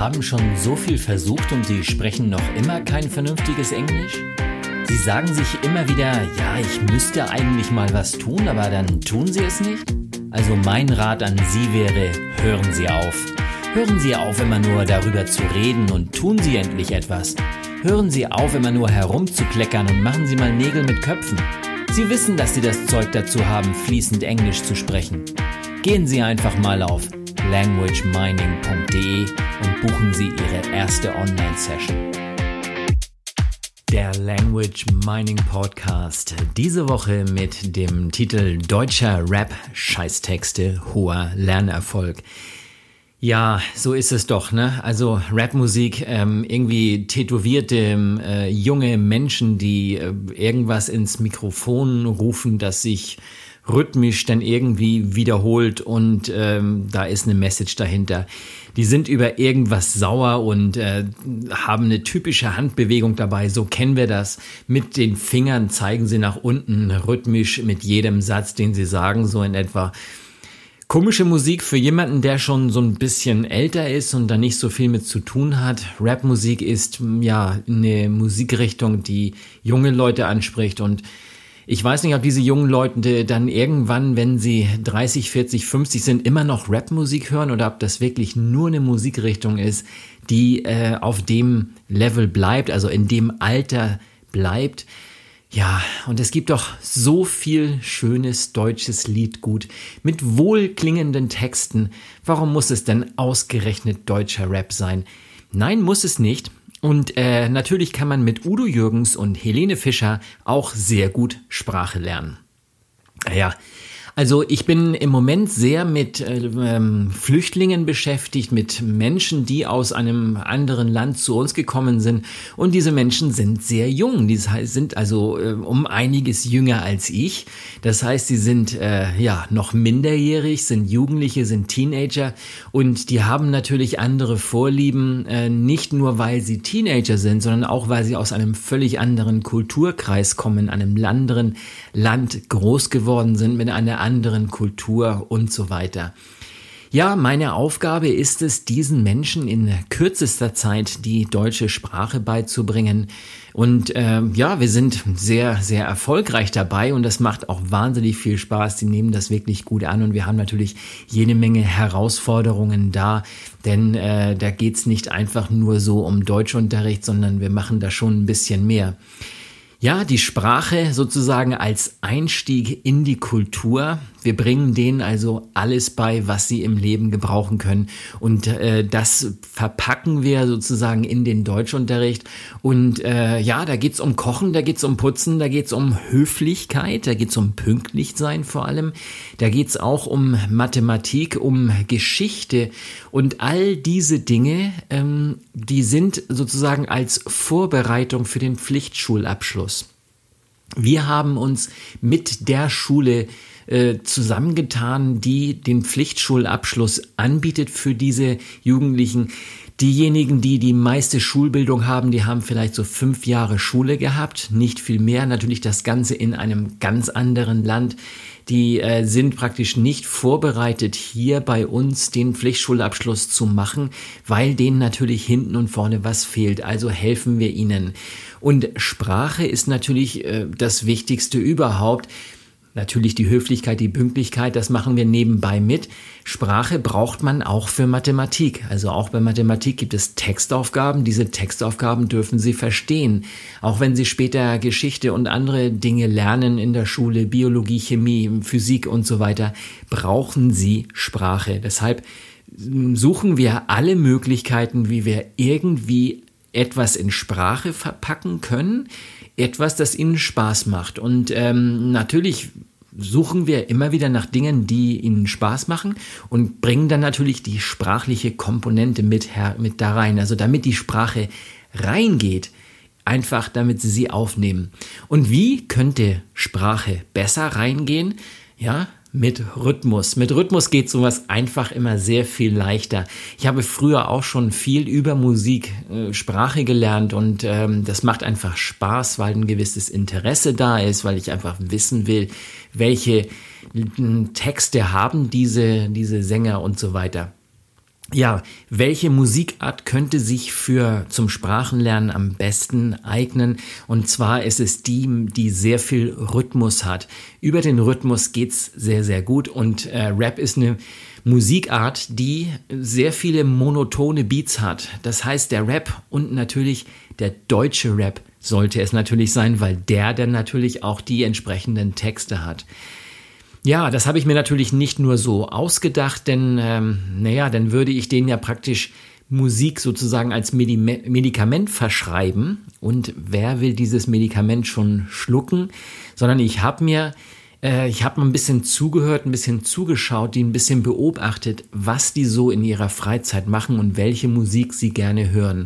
haben schon so viel versucht und Sie sprechen noch immer kein vernünftiges Englisch? Sie sagen sich immer wieder, ja, ich müsste eigentlich mal was tun, aber dann tun Sie es nicht? Also mein Rat an Sie wäre, hören Sie auf. Hören Sie auf, immer nur darüber zu reden und tun Sie endlich etwas. Hören Sie auf, immer nur herumzukleckern und machen Sie mal Nägel mit Köpfen. Sie wissen, dass Sie das Zeug dazu haben, fließend Englisch zu sprechen. Gehen Sie einfach mal auf languagemining.de und buchen Sie Ihre erste Online-Session. Der Language Mining Podcast. Diese Woche mit dem Titel Deutscher Rap, Scheißtexte, hoher Lernerfolg. Ja, so ist es doch, ne? Also Rapmusik, irgendwie tätowierte junge Menschen, die irgendwas ins Mikrofon rufen, das sich rhythmisch dann irgendwie wiederholt und da ist eine Message dahinter. Die sind über irgendwas sauer und haben eine typische Handbewegung dabei, so kennen wir das. Mit den Fingern zeigen sie nach unten, rhythmisch mit jedem Satz, den sie sagen, so in etwa. Komische Musik für jemanden, der schon so ein bisschen älter ist und da nicht so viel mit zu tun hat. Rapmusik ist ja eine Musikrichtung, die junge Leute anspricht und ich weiß nicht, ob diese jungen Leute dann irgendwann, wenn sie 30, 40, 50 sind, immer noch Rapmusik hören oder ob das wirklich nur eine Musikrichtung ist, die auf dem Level bleibt, also in dem Alter bleibt. Ja, und es gibt doch so viel schönes deutsches Liedgut mit wohlklingenden Texten. Warum muss es denn ausgerechnet deutscher Rap sein? Nein, muss es nicht. Und natürlich kann man mit Udo Jürgens und Helene Fischer auch sehr gut Sprache lernen. Naja, also ich bin im Moment sehr mit Flüchtlingen beschäftigt, mit Menschen, die aus einem anderen Land zu uns gekommen sind. Und diese Menschen sind sehr jung. Die sind also um einiges jünger als ich. Das heißt, sie sind noch minderjährig, sind Jugendliche, sind Teenager. Und die haben natürlich andere Vorlieben, nicht nur weil sie Teenager sind, sondern auch weil sie aus einem völlig anderen Kulturkreis kommen, einem anderen Land groß geworden sind, mit einer anderen Kultur und so weiter. Ja, meine Aufgabe ist es, diesen Menschen in kürzester Zeit die deutsche Sprache beizubringen. Und wir sind sehr, sehr erfolgreich dabei und das macht auch wahnsinnig viel Spaß. Die nehmen das wirklich gut an und wir haben natürlich jede Menge Herausforderungen da, denn da geht's nicht einfach nur so um Deutschunterricht, sondern wir machen da schon ein bisschen mehr. Ja, die Sprache sozusagen als Einstieg in die Kultur. Wir bringen denen also alles bei, was sie im Leben gebrauchen können. Und das verpacken wir sozusagen in den Deutschunterricht. Und da geht's um Kochen, da geht's um Putzen, da geht's um Höflichkeit, da geht's um Pünktlichsein vor allem. Da geht's auch um Mathematik, um Geschichte. Und all diese Dinge, die sind sozusagen als Vorbereitung für den Pflichtschulabschluss. Wir haben uns mit der Schule zusammengetan, die den Pflichtschulabschluss anbietet für diese Jugendlichen. Diejenigen, die die meiste Schulbildung haben, die haben vielleicht so 5 Jahre Schule gehabt, nicht viel mehr. Natürlich das Ganze in einem ganz anderen Land. Die sind praktisch nicht vorbereitet, hier bei uns den Pflichtschulabschluss zu machen, weil denen natürlich hinten und vorne was fehlt. Also helfen wir ihnen. Und Sprache ist natürlich das Wichtigste überhaupt. Natürlich die Höflichkeit, die Pünktlichkeit, das machen wir nebenbei mit. Sprache braucht man auch für Mathematik. Also auch bei Mathematik gibt es Textaufgaben. Diese Textaufgaben dürfen Sie verstehen. Auch wenn Sie später Geschichte und andere Dinge lernen in der Schule, Biologie, Chemie, Physik und so weiter, brauchen Sie Sprache. Deshalb suchen wir alle Möglichkeiten, wie wir irgendwie etwas in Sprache verpacken können. Etwas, das ihnen Spaß macht. Und natürlich suchen wir immer wieder nach Dingen, die ihnen Spaß machen und bringen dann natürlich die sprachliche Komponente mit da rein. Also damit die Sprache reingeht, einfach damit sie sie aufnehmen. Und wie könnte Sprache besser reingehen? Ja, mit Rhythmus. Mit Rhythmus geht sowas einfach immer sehr viel leichter. Ich habe früher auch schon viel über Musik, Sprache gelernt und das macht einfach Spaß, weil ein gewisses Interesse da ist, weil ich einfach wissen will, welche Texte haben diese Sänger und so weiter. Ja, welche Musikart könnte sich zum Sprachenlernen am besten eignen? Und zwar ist es die sehr viel Rhythmus hat. Über den Rhythmus geht's sehr, sehr gut und Rap ist eine Musikart, die sehr viele monotone Beats hat. Das heißt, der Rap und natürlich der deutsche Rap sollte es natürlich sein, weil der dann natürlich auch die entsprechenden Texte hat. Ja, das habe ich mir natürlich nicht nur so ausgedacht, denn dann würde ich denen ja praktisch Musik sozusagen als Medikament verschreiben. Und wer will dieses Medikament schon schlucken? Sondern ich habe mal ein bisschen zugehört, ein bisschen zugeschaut, die ein bisschen beobachtet, was die so in ihrer Freizeit machen und welche Musik sie gerne hören.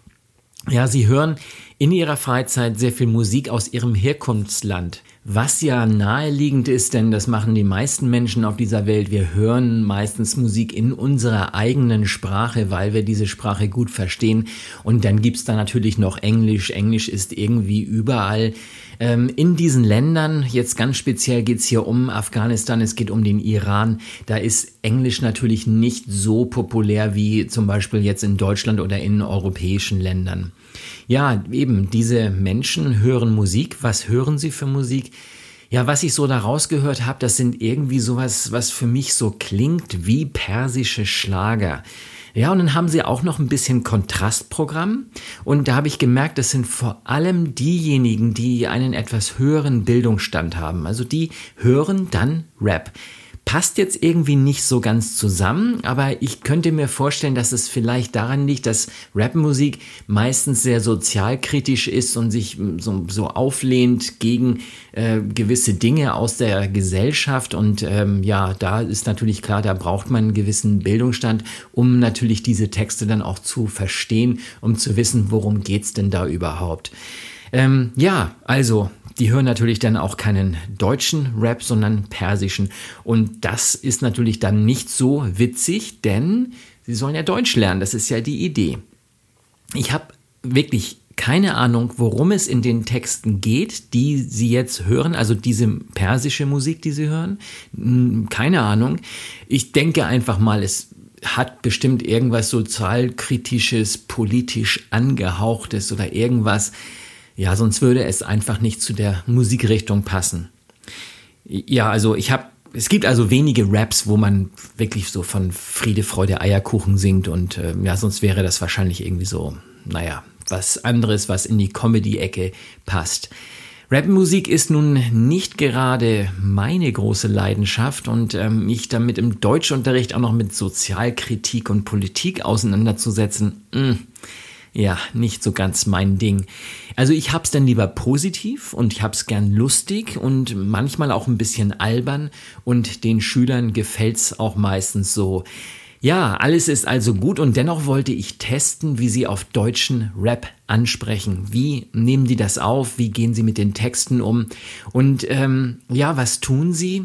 Ja, sie hören in ihrer Freizeit sehr viel Musik aus ihrem Herkunftsland. Was ja naheliegend ist, denn das machen die meisten Menschen auf dieser Welt. Wir hören meistens Musik in unserer eigenen Sprache, weil wir diese Sprache gut verstehen. Und dann gibt's da natürlich noch Englisch. Englisch ist irgendwie überall. In diesen Ländern, jetzt ganz speziell geht's hier um Afghanistan, es geht um den Iran. Da ist Englisch natürlich nicht so populär wie zum Beispiel jetzt in Deutschland oder in europäischen Ländern. Ja, eben, diese Menschen hören Musik. Was hören sie für Musik? Ja, was ich so da rausgehört habe, das sind irgendwie sowas, was für mich so klingt wie persische Schlager. Ja, und dann haben sie auch noch ein bisschen Kontrastprogramm. Und da habe ich gemerkt, das sind vor allem diejenigen, die einen etwas höheren Bildungsstand haben. Also die hören dann Rap. Passt jetzt irgendwie nicht so ganz zusammen, aber ich könnte mir vorstellen, dass es vielleicht daran liegt, dass Rapmusik meistens sehr sozialkritisch ist und sich so auflehnt gegen gewisse Dinge aus der Gesellschaft. Und da ist natürlich klar, da braucht man einen gewissen Bildungsstand, um natürlich diese Texte dann auch zu verstehen, um zu wissen, worum geht's denn da überhaupt. Die hören natürlich dann auch keinen deutschen Rap, sondern persischen. Und das ist natürlich dann nicht so witzig, denn sie sollen ja Deutsch lernen. Das ist ja die Idee. Ich habe wirklich keine Ahnung, worum es in den Texten geht, die Sie jetzt hören, also diese persische Musik, die Sie hören. Keine Ahnung. Ich denke einfach mal, es hat bestimmt irgendwas sozialkritisches, politisch angehauchtes oder irgendwas. Ja, sonst würde es einfach nicht zu der Musikrichtung passen. Ja, also es gibt also wenige Raps, wo man wirklich so von Friede, Freude, Eierkuchen singt und sonst wäre das wahrscheinlich irgendwie so, was anderes, was in die Comedy-Ecke passt. Rapmusik ist nun nicht gerade meine große Leidenschaft und mich damit im Deutschunterricht auch noch mit Sozialkritik und Politik auseinanderzusetzen, nicht so ganz mein Ding. Also ich hab's dann lieber positiv und ich hab's gern lustig und manchmal auch ein bisschen albern und den Schülern gefällt's auch meistens so. Ja, alles ist also gut und dennoch wollte ich testen, wie sie auf deutschen Rap ansprechen. Wie nehmen die das auf? Wie gehen sie mit den Texten um? Und was tun sie?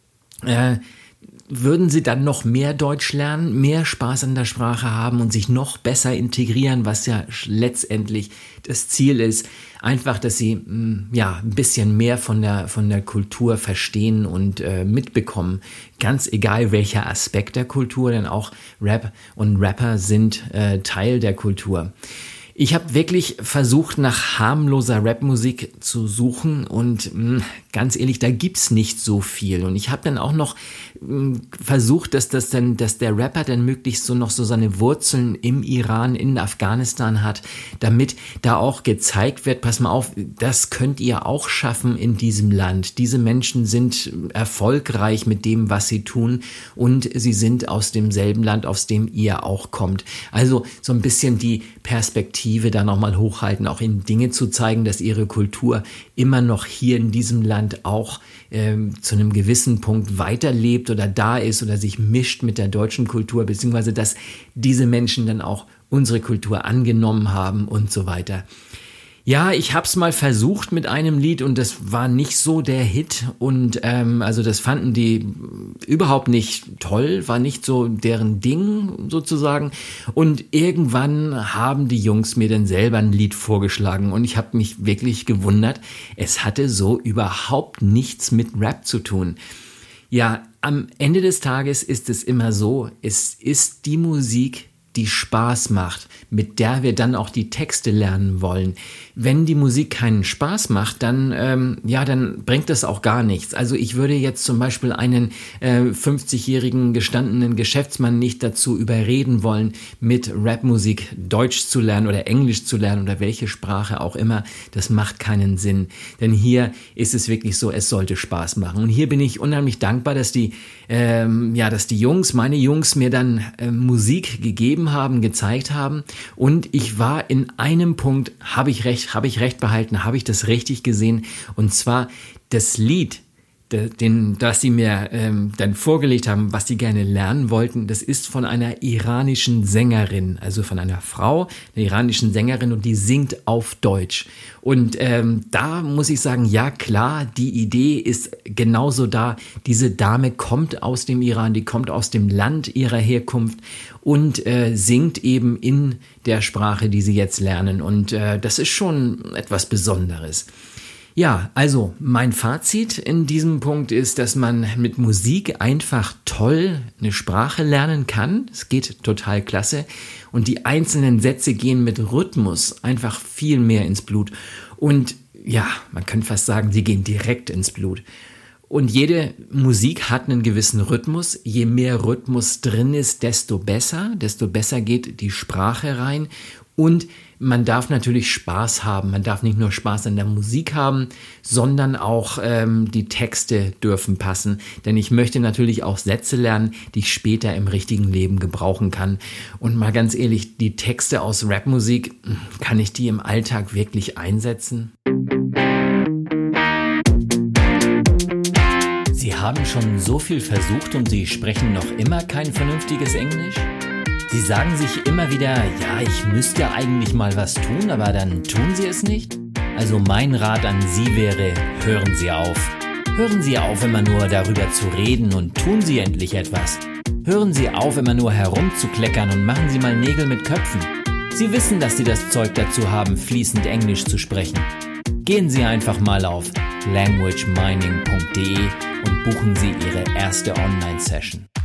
Würden sie dann noch mehr Deutsch lernen, mehr Spaß an der Sprache haben und sich noch besser integrieren, was ja letztendlich das Ziel ist, einfach, dass sie ein bisschen mehr von der Kultur verstehen und mitbekommen, ganz egal welcher Aspekt der Kultur, denn auch Rap und Rapper sind Teil der Kultur. Ich habe wirklich versucht, nach harmloser Rapmusik zu suchen und ganz ehrlich, da gibt's nicht so viel. Und ich habe dann auch noch versucht, dass der Rapper dann möglichst so noch so seine Wurzeln im Iran, in Afghanistan hat, damit da auch gezeigt wird, pass mal auf, das könnt ihr auch schaffen in diesem Land. Diese Menschen sind erfolgreich mit dem, was sie tun und sie sind aus demselben Land, aus dem ihr auch kommt. Also so ein bisschen die Perspektive da nochmal hochhalten, auch ihnen Dinge zu zeigen, dass ihre Kultur immer noch hier in diesem Land auch zu einem gewissen Punkt weiterlebt oder da ist oder sich mischt mit der deutschen Kultur, beziehungsweise dass diese Menschen dann auch unsere Kultur angenommen haben und so weiter. Ja, ich hab's mal versucht mit einem Lied und das war nicht so der Hit und also das fanden die überhaupt nicht toll, war nicht so deren Ding sozusagen und irgendwann haben die Jungs mir dann selber ein Lied vorgeschlagen und ich habe mich wirklich gewundert, es hatte so überhaupt nichts mit Rap zu tun. Ja, am Ende des Tages ist es immer so, es ist die Musik, die Spaß macht, mit der wir dann auch die Texte lernen wollen. Wenn die Musik keinen Spaß macht, dann bringt das auch gar nichts. Also ich würde jetzt zum Beispiel einen 50-jährigen gestandenen Geschäftsmann nicht dazu überreden wollen, mit Rapmusik Deutsch zu lernen oder Englisch zu lernen oder welche Sprache auch immer. Das macht keinen Sinn. Denn hier ist es wirklich so, es sollte Spaß machen. Und hier bin ich unheimlich dankbar, dass meine Jungs mir dann Musik gegeben haben, gezeigt haben, und ich war in einem Punkt, habe ich recht behalten, habe ich das richtig gesehen, und zwar das Lied, das sie mir dann vorgelegt haben, was sie gerne lernen wollten, das ist von einer iranischen Sängerin, also von einer Frau, einer iranischen Sängerin, und die singt auf Deutsch. Und da muss ich sagen, ja klar, die Idee ist genauso da. Diese Dame kommt aus dem Iran, die kommt aus dem Land ihrer Herkunft und singt eben in der Sprache, die sie jetzt lernen. Und das ist schon etwas Besonderes. Ja, also mein Fazit in diesem Punkt ist, dass man mit Musik einfach toll eine Sprache lernen kann. Es geht total klasse. Und die einzelnen Sätze gehen mit Rhythmus einfach viel mehr ins Blut. Und ja, man könnte fast sagen, sie gehen direkt ins Blut. Und jede Musik hat einen gewissen Rhythmus. Je mehr Rhythmus drin ist, desto besser geht die Sprache rein. Und man darf natürlich Spaß haben. Man darf nicht nur Spaß an der Musik haben, sondern auch die Texte dürfen passen. Denn ich möchte natürlich auch Sätze lernen, die ich später im richtigen Leben gebrauchen kann. Und mal ganz ehrlich, die Texte aus Rapmusik, kann ich die im Alltag wirklich einsetzen? Sie haben schon so viel versucht und Sie sprechen noch immer kein vernünftiges Englisch? Sie sagen sich immer wieder, ja, ich müsste eigentlich mal was tun, aber dann tun Sie es nicht? Also mein Rat an Sie wäre, hören Sie auf. Hören Sie auf, immer nur darüber zu reden, und tun Sie endlich etwas. Hören Sie auf, immer nur herumzukleckern, und machen Sie mal Nägel mit Köpfen. Sie wissen, dass Sie das Zeug dazu haben, fließend Englisch zu sprechen. Gehen Sie einfach mal auf languagemining.de und buchen Sie Ihre erste Online-Session.